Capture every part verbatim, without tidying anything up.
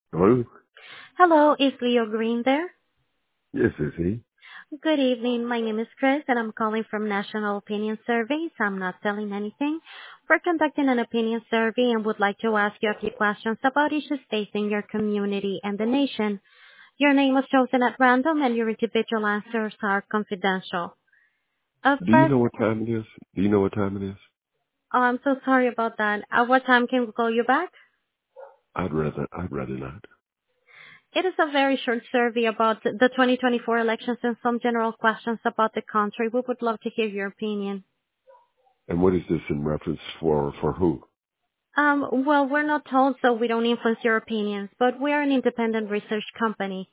Hello? Hello, is Leo Green there? Yes, is he? Good evening. My name is Chris, and I'm calling from National Opinion Surveys. I'm not selling anything. We're conducting an opinion survey and would like to ask you a few questions about issues facing your community and the nation. Your name was chosen at random, and your individual answers are confidential. Uh, Do you first, know what time it is? Do you know what time it is? oh, I'm so sorry about that. At what time can we call you back? I'd rather, I'd rather not. It is a very short survey about the twenty twenty-four elections and some general questions about the country. We would love to hear your opinion. And what is this in reference for, for who? Um, well, we're not told, so we don't influence your opinions, but we are an independent research company.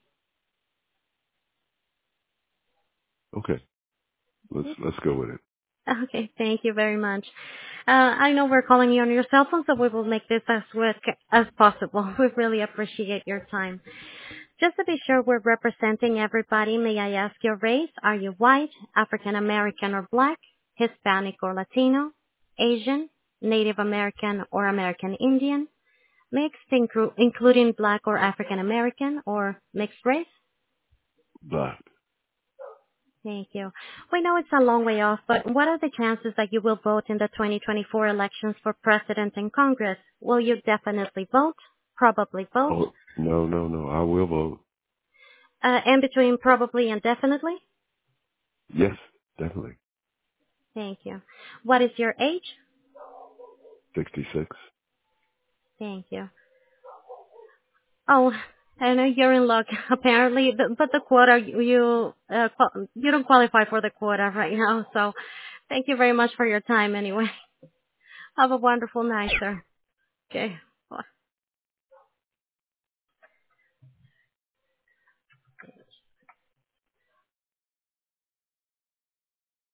Okay, let's, let's go with it. Okay, thank you very much. Uh, I know we're calling you on your cell phone, so we will make this as quick as possible. We really appreciate your time. Just to be sure we're representing everybody, may I ask your race? Are you white, African American or black, Hispanic or Latino, Asian, Native American or American Indian, mixed, inclu- including black or African American, or mixed race? Black. Thank you. We know it's a long way off, but what are the chances that you will vote in the twenty twenty-four elections for president and Congress? Will you definitely vote? Probably vote? Oh, no, no, no, I will vote. Uh, in between probably and definitely? Yes, definitely. Thank you. What is your age? sixty-six. Thank you. Oh, I know you're in luck, apparently, but but the quota, you, you, uh, qual- you don't qualify for the quota right now, so thank you very much for your time anyway. Have a wonderful night, sir. Okay.